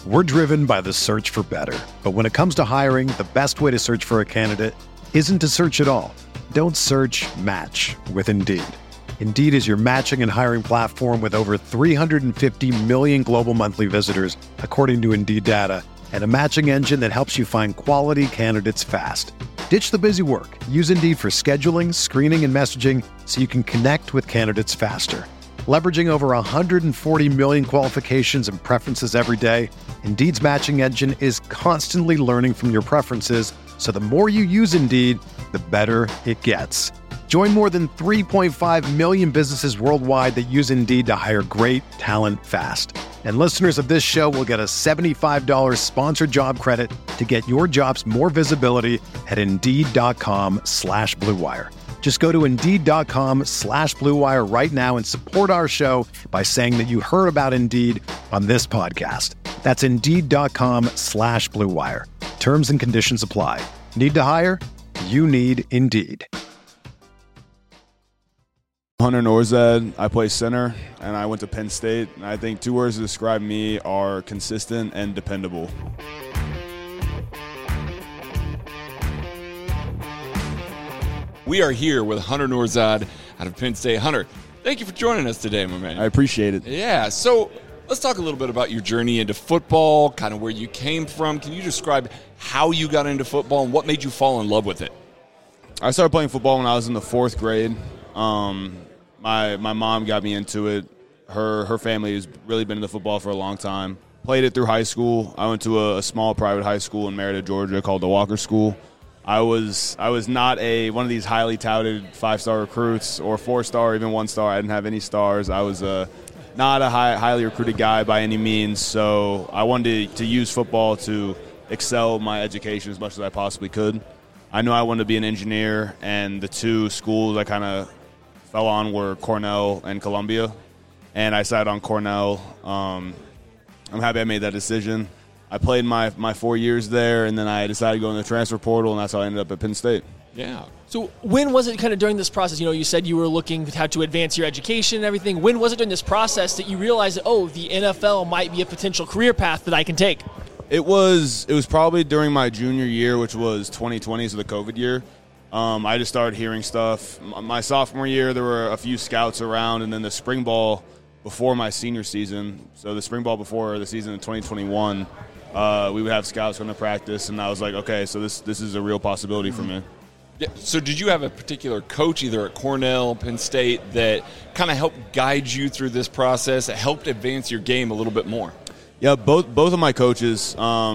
We're driven by the search for better. But when it comes to hiring, the best way to search for a candidate isn't to search at all. Don't search, match with Indeed. Indeed is your matching and hiring platform with over 350 million global monthly visitors, according to Indeed data, and a matching engine that helps you find quality candidates fast. Ditch the busy work. Use Indeed for scheduling, screening, and messaging so you can connect with candidates faster. Leveraging over 140 million qualifications and preferences every day, Indeed's matching engine is constantly learning from your preferences, so the more you use Indeed, the better it gets. Join more than 3.5 million businesses worldwide that use Indeed to hire great talent fast. And listeners of this show will get a $75 sponsored job credit to get your jobs more visibility at Indeed.com/Blue Wire. Just go to Indeed.com/Blue Wire right now and support our show by saying that you heard about Indeed on this podcast. That's Indeed.com/Blue Wire. Terms and conditions apply. Need to hire? You need Indeed. Hunter Nourzad, I play center, and I went to Penn State. And I think two words to describe me are consistent and dependable. We are here with Hunter Nourzad out of Penn State. Hunter, thank you for joining us today, my man. I appreciate it. Yeah, so let's talk a little bit about your journey into football, kind of where you came from. Can you describe how you got into football and what made you fall in love with it? I started playing football when I was in the fourth grade. My mom got me into it. Her family has really been into football for a long time. Played it through high school. I went to a small private high school in Merida, Georgia called the Walker School. I was not one of these highly touted 5-star recruits or 4-star or even 1-star. I didn't have any stars. I was not a highly recruited guy by any means. So I wanted to use football to excel my education as much as I possibly could. I knew I wanted to be an engineer, and the two schools I kind of fell on were Cornell and Columbia, and I decided on Cornell. I'm happy I made that decision. I played my 4 years there, and then I decided to go in the transfer portal, and that's how I ended up at Penn State. Yeah. So when was it kind of during this process? You said you were looking how to advance your education and everything. When was it during this process that you realized that, the NFL might be a potential career path that I can take? It was probably during my junior year, which was 2020, so the COVID year. I just started hearing stuff. My sophomore year, there were a few scouts around, and then the spring ball before my senior season, so the spring ball before the season in 2021, we would have scouts come to practice, and I was like, okay, so this is a real possibility for me. Yeah. So did you have a particular coach, either at Cornell, Penn State, that kind of helped guide you through this process, that helped advance your game a little bit more? Yeah, both of my coaches.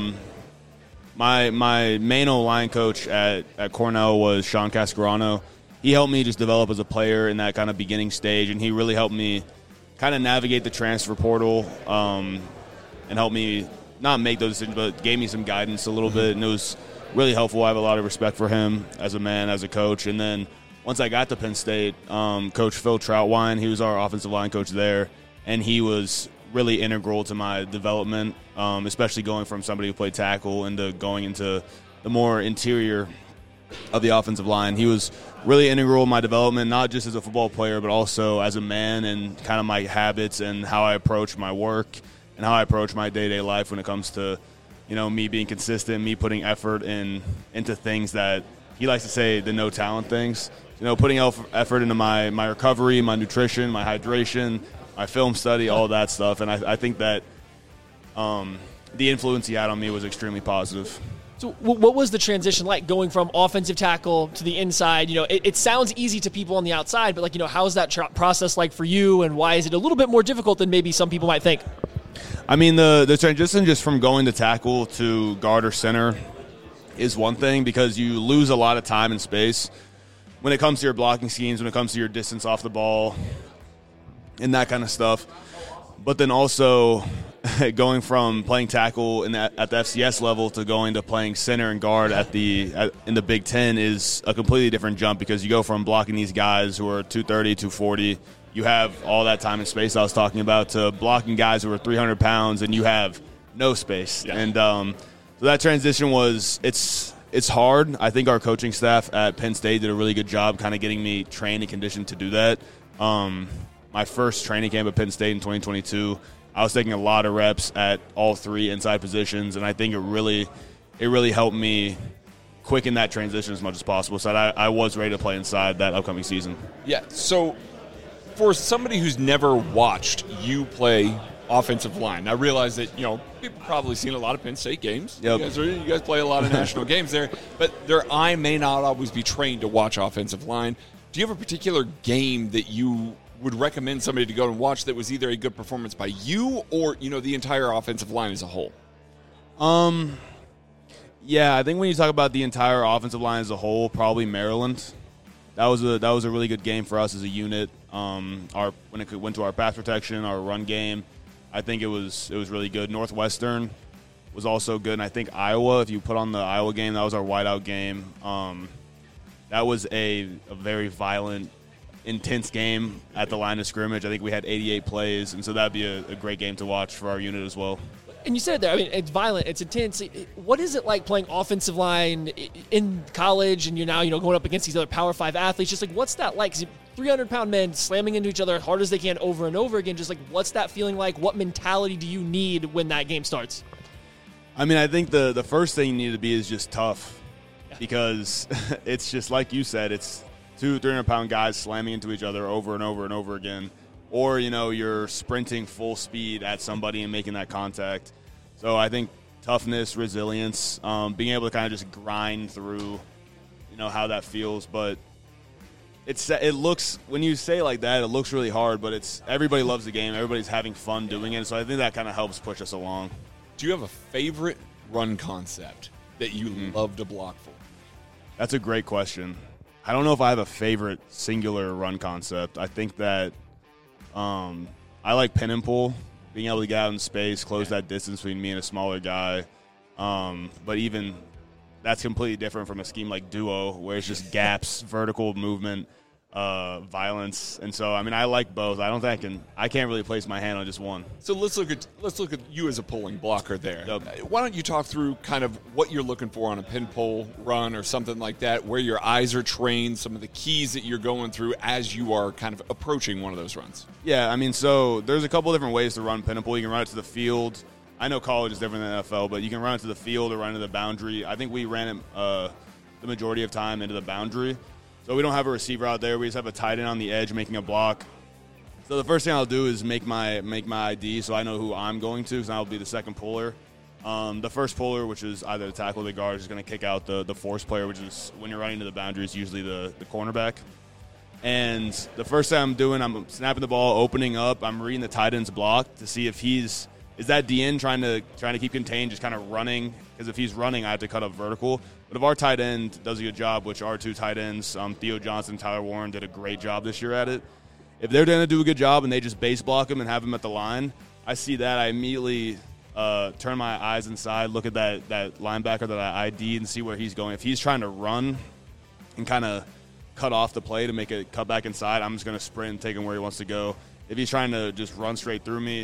My main O-line coach at Cornell was Sean Cascarano. He helped me just develop as a player in that kind of beginning stage, and he really helped me kind of navigate the transfer portal and helped me not make those decisions, but gave me some guidance a little bit, and it was really helpful. I have a lot of respect for him as a man, as a coach. And then once I got to Penn State, Coach Phil Troutwine, he was our offensive line coach there, and he was really integral to my development, especially going from somebody who played tackle into going into the more interior of the offensive line. He was really integral in my development, not just as a football player, but also as a man and kind of my habits and how I approach my work and how I approach my day-to-day life when it comes to, me being consistent, me putting effort into things that he likes to say the no talent things. Putting effort into my recovery, my nutrition, my hydration, my film study, all that stuff. And I think that the influence he had on me was extremely positive. So what was the transition like going from offensive tackle to the inside? It sounds easy to people on the outside, but how's that process like for you, and why is it a little bit more difficult than maybe some people might think? I mean, the transition just from going to tackle to guard or center is one thing, because you lose a lot of time and space when it comes to your blocking schemes, when it comes to your distance off the ball and that kind of stuff. But then also going from playing tackle at the FCS level to going to playing center and guard in the Big Ten is a completely different jump, because you go from blocking these guys who are 230, 240, you have all that time and space I was talking about, to blocking guys who are 300 pounds and you have no space. Yeah. And so that transition it's hard. I think our coaching staff at Penn State did a really good job kind of getting me trained and conditioned to do that. My first training camp at Penn State in 2022, I was taking a lot of reps at all three inside positions, and I think it really helped me quicken that transition as much as possible, so that I was ready to play inside that upcoming season. Yeah, so for somebody who's never watched you play offensive line, I realize that, people probably seen a lot of Penn State games. Yep. You guys play a lot of national games there, but their eye may not always be trained to watch offensive line. Do you have a particular game that you would recommend somebody to go and watch that was either a good performance by you or, the entire offensive line as a whole? Yeah, I think when you talk about the entire offensive line as a whole, probably Maryland. That was a really good game for us as a unit. When it went to our pass protection, our run game, I think it was really good. Northwestern was also good, and I think Iowa, if you put on the Iowa game, that was our whiteout game. That was a very violent, intense game at the line of scrimmage. I think we had 88 plays, and so that'd be a great game to watch for our unit as well. And you said it there. I mean, it's violent. It's intense. What is it like playing offensive line in college, and you're now going up against these other Power 5 athletes? Just like, what's that like? 300-pound men slamming into each other as hard as they can over and over again. Just like, what's that feeling like? What mentality do you need when that game starts? I mean, I think the first thing you need to be is just tough, because it's just like you said. It's 200-300-pound guys slamming into each other over and over and over again. Or, you're sprinting full speed at somebody and making that contact. So I think toughness, resilience, being able to kind of just grind through, how that feels. But it looks, when you say it like that, it looks really hard, but everybody loves the game. Everybody's having fun doing it. So I think that kind of helps push us along. Do you have a favorite run concept that you love to block for? That's a great question. I don't know if I have a favorite singular run concept. I think that I like pin and pull, being able to get out in space, close that distance between me and a smaller guy. But even that's completely different from a scheme like duo, where it's just gaps, vertical movement, violence. And so, I mean, I like both. I don't think I can't really place my hand on just one. So let's look at you as a pulling blocker there. Yep. Why don't you talk through kind of what you're looking for on a pin pull run or something like that, where your eyes are trained, some of the keys that you're going through as you are kind of approaching one of those runs? Yeah, I mean, so there's a couple different ways to run pin and pull. You can run it to the field. I know college is different than NFL, but you can run it to the field or run to the boundary. I think we ran it the majority of time into the boundary. So we don't have a receiver out there. We just have a tight end on the edge making a block. So the first thing I'll do is make my ID so I know who I'm going to, because I'll be the second puller. The first puller, which is either the tackle or the guard, is going to kick out the force player, which is when you're running to the boundary, is usually the cornerback. And the first thing I'm doing, I'm snapping the ball, opening up. I'm reading the tight end's block to see if is that DN trying to keep contained, just kind of running? Because if he's running, I have to cut up vertical. But if our tight end does a good job, which our two tight ends, Theo Johnson, Tyler Warren, did a great job this year at it. If they're going to do a good job and they just base block him and have him at the line, I see that. I immediately turn my eyes inside, look at that linebacker that I ID'd and see where he's going. If he's trying to run and kind of cut off the play to make it cut back inside, I'm just going to sprint and take him where he wants to go. If he's trying to just run straight through me,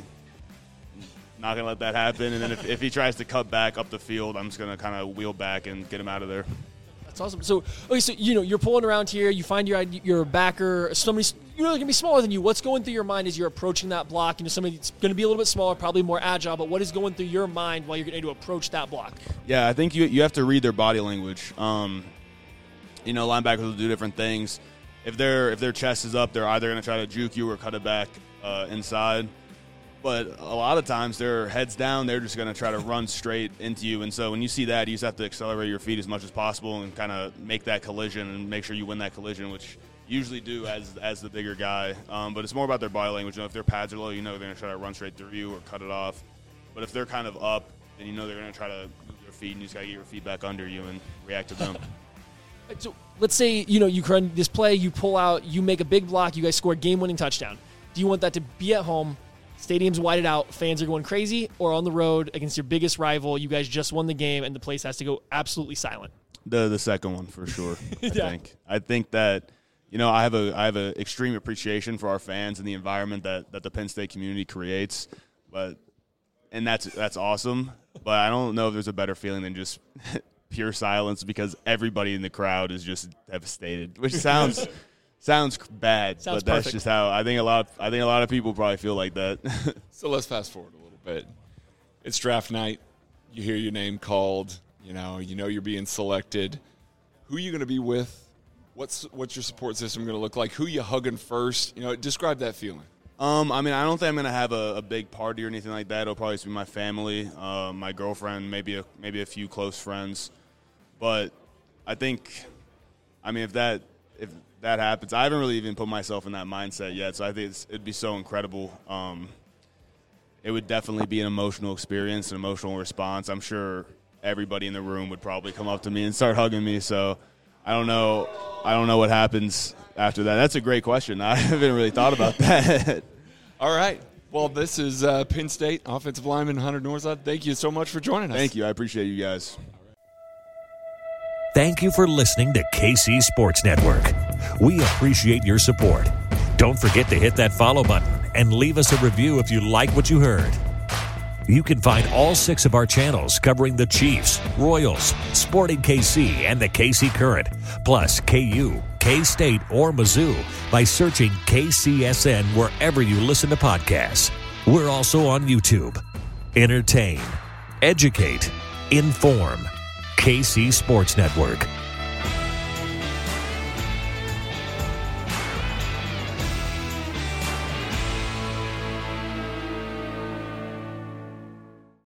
not going to let that happen. And then if he tries to cut back up the field, I'm just going to kind of wheel back and get him out of there. That's awesome. So you're pulling around here. You find your backer. Somebody's going to be smaller than you. What's going through your mind as you're approaching that block? Somebody that's going to be a little bit smaller, probably more agile. But what is going through your mind while you're going to approach that block? Yeah, I think you have to read their body language. Linebackers will do different things. If their chest is up, they're either going to try to juke you or cut it back inside. But a lot of times they're heads down. They're just going to try to run straight into you. And so when you see that, you just have to accelerate your feet as much as possible and kind of make that collision and make sure you win that collision, which you usually do as the bigger guy. But it's more about their body language. If their pads are low, they're going to try to run straight through you or cut it off. But if they're kind of up, then they're going to try to move their feet, and you just got to get your feet back under you and react to them. So let's say, you run this play, you pull out, you make a big block, you guys score a game-winning touchdown. Do you want that to be at home? Stadium's whited out, fans are going crazy, or on the road against your biggest rival, you guys just won the game and the place has to go absolutely silent? The second one for sure. I think that I have a extreme appreciation for our fans and the environment that the Penn State community creates, and that's awesome. But I don't know if there's a better feeling than just pure silence, because everybody in the crowd is just devastated, which sounds bad, but that's perfect. just how I think a lot of people probably feel like that. So let's fast forward a little bit. It's draft night. You hear your name called. You know you're being selected. Who are you going to be with? What's your support system going to look like? Who you hugging first? Describe that feeling. I mean, I don't think I'm going to have a big party or anything like that. It'll probably just be my family, my girlfriend, maybe a few close friends. But I think, I mean, if that happens, I haven't really even put myself in that mindset yet. So I think it'd be so incredible. It would definitely be an emotional experience, an emotional response. I'm sure everybody in the room would probably come up to me and start hugging me. So I don't know what happens after that. That's a great question. I haven't really thought about that. All right. Well, this is Penn State offensive lineman Hunter Nourzad. Thank you so much for joining us. Thank you. I appreciate you guys. Thank you for listening to KC Sports Network. We appreciate your support. Don't forget to hit that follow button and leave us a review if you like what you heard. You can find all 6 of our channels covering the Chiefs, Royals, Sporting KC, and the KC Current, plus KU, K-State, or Mizzou by searching KCSN wherever you listen to podcasts. We're also on YouTube. Entertain, educate, inform. KC Sports Network.